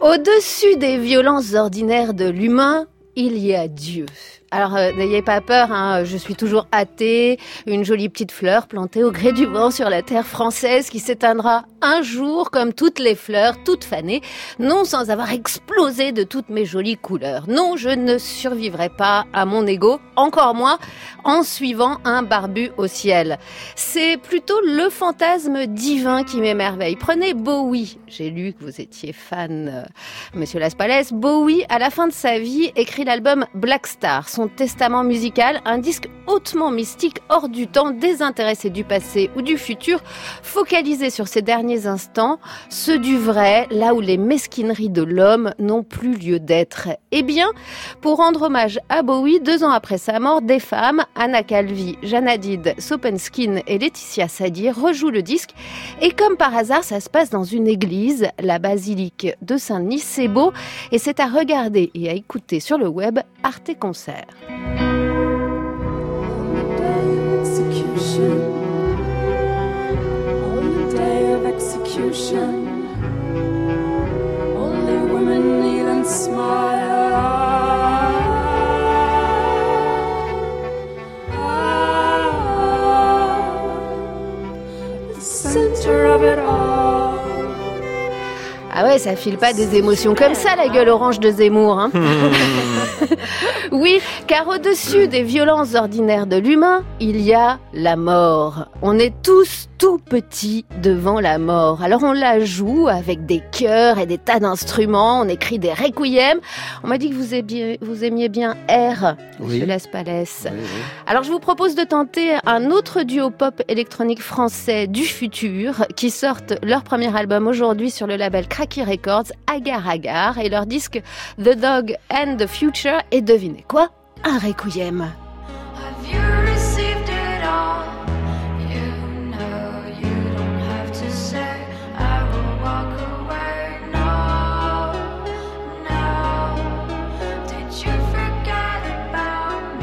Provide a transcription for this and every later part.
Au-dessus des violences ordinaires de l'humain, il y a Dieu. Alors, n'ayez pas peur, je suis toujours athée, une jolie petite fleur plantée au gré du vent sur la terre française qui s'éteindra un jour comme toutes les fleurs, toutes fanées, non sans avoir explosé de toutes mes jolies couleurs. Non, je ne survivrai pas à mon ego, encore moins en suivant un barbu au ciel. C'est plutôt le fantasme divin qui m'émerveille. Prenez Bowie, j'ai lu que vous étiez fan, Monsieur Laspalès. Bowie, à la fin de sa vie, écrit l'album Black Star, son testament musical, un disque hautement mystique, hors du temps, désintéressé du passé ou du futur, focalisé sur ses derniers instants, ceux du vrai, là où les mesquineries de l'homme n'ont plus lieu d'être. Eh bien, pour rendre hommage à Bowie, 2 ans après sa mort, des femmes, Anna Calvi, Jeanne Hadid, Sopenskin et Laetitia Sadi rejouent le disque. Et comme par hasard, ça se passe dans une église, la basilique de Saint-Denis. C'est beau et c'est à regarder et à écouter sur le web Arte Concert. Only women kneel and smile. The center of it all. Ah ouais, ça file pas des émotions comme ça, la gueule orange de Zemmour, hein. Oui, car au-dessus des violences ordinaires de l'humain, il y a la mort. On est tous tout petits devant la mort. Alors on la joue avec des chœurs et des tas d'instruments, on écrit des requiems. On m'a dit que vous aimiez bien R, Monsieur Laspalès. Oui. Alors je vous propose de tenter un autre duo pop électronique français du futur qui sortent leur premier album aujourd'hui sur le label Cracky Records, Agar Agar, et leur disque The Dog and the Future. Et devinez quoi? Un requiem. Have you received it all? You know you don't have to say I will walk away. No, no. Did you forget about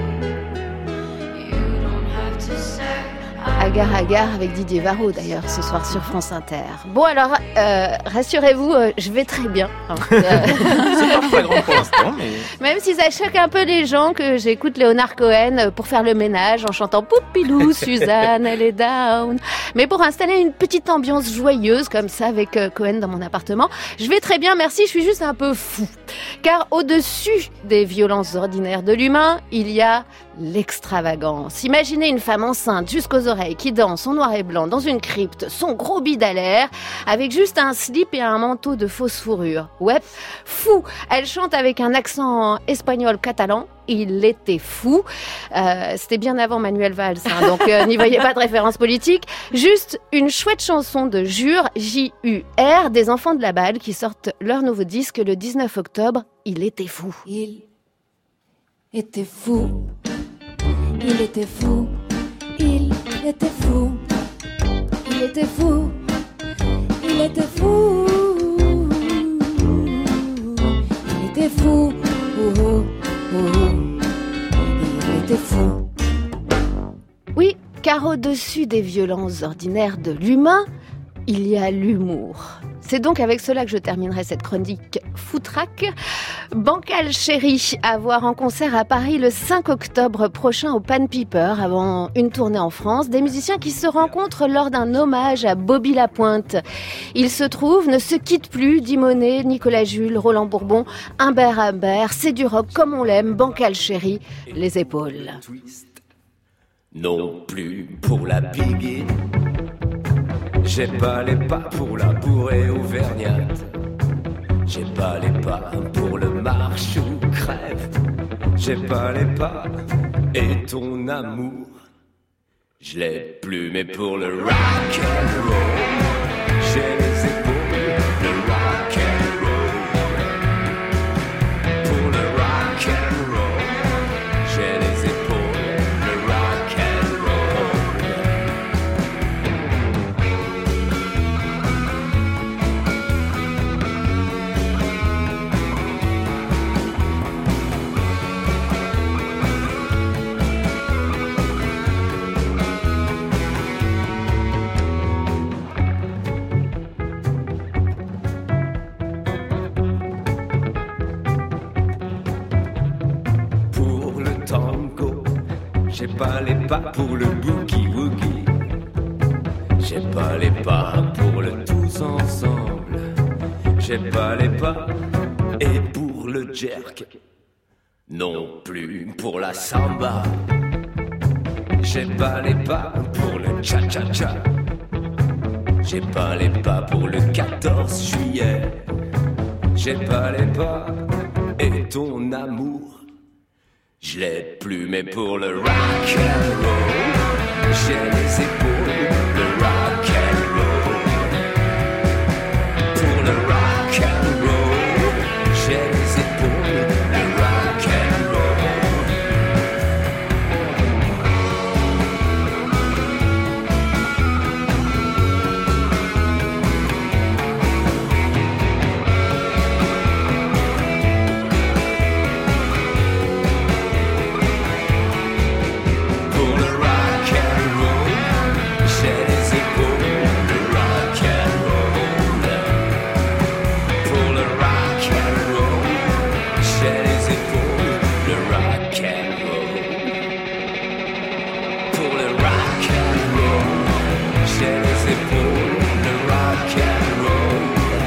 me? You don't have to say Agar Agar avec Didier Varro d'ailleurs ce soir sur France Inter. Bon alors, rassurez-vous, je vais très bien. C'est pas flagrant pour l'instant, mais... Même si ça choque un peu les gens que j'écoute Leonard Cohen pour faire le ménage en chantant Poupilou, Suzanne, elle est down. Mais pour installer une petite ambiance joyeuse comme ça avec Cohen dans mon appartement, je vais très bien, merci, je suis juste un peu fou. Car au-dessus des violences ordinaires de l'humain, il y a l'extravagance. Imaginez une femme enceinte jusqu'aux oreilles qui danse en noir et blanc dans une crypte, son gros bide à l'air, avec juste un slip et un manteau de fausse fourrure. Ouais, fou. Elle chante avec un accent espagnol-catalan. Il était fou. C'était bien avant Manuel Valls, donc n'y voyez pas de référence politique. Juste une chouette chanson de Jur, J-U-R, des Enfants de la Balle qui sortent leur nouveau disque le 19 octobre. Il était fou. Il était fou. Il était fou. Il était fou. Il était fou. Il était fou. Il était fou. Oh, oh, oh. Il était fou. Oui, car au-dessus des violences ordinaires de l'humain, il y a l'humour. C'est donc avec cela que je terminerai cette chronique foutraque. Bancal Chéri à voir en concert à Paris le 5 octobre prochain au Pan Piper avant une tournée en France. Des musiciens qui se rencontrent lors d'un hommage à Bobby Lapointe. Ils se trouvent, ne se quittent plus, Dimonet, Nicolas Jules, Roland Bourbon, Humbert, c'est du rock comme on l'aime. Bancal Chéri, les épaules. Non plus pour la biguine. J'ai pas les pas pour la bourrée auvergnate. J'ai pas les pas pour le marche ou crève. J'ai pas les pas et ton amour. Je l'ai plus mais pour le rock and roll. J'ai les épaules, le rock and roll. Pour le rock and roll. J'ai les épaules, le rock and roll. J'ai pas les pas pour le boogie-woogie. J'ai pas les pas pour le tous ensemble. J'ai pas les pas et pour le jerk. Non plus pour la samba. J'ai pas les pas pour le cha-cha-cha. J'ai pas les pas pour le 14 juillet. J'ai pas les pas et ton amour. Je l'ai plus mais pour le rock and roll. J'ai les épaules, le rock and roll. Pour le rock and roll. J'ai les épaules, le rock and roll. Pour le rock and roll, j'ai les épaules, le rock and roll. Pour le rock and roll, j'ai les épaules, le rock and roll. Pour le rock and roll, j'ai les épaules, le rock and roll.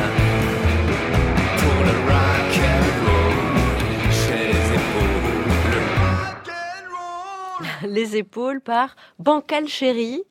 Pour le rock and roll, j'ai les épaules, le rock and roll. Les épaules par Bancal Chéri.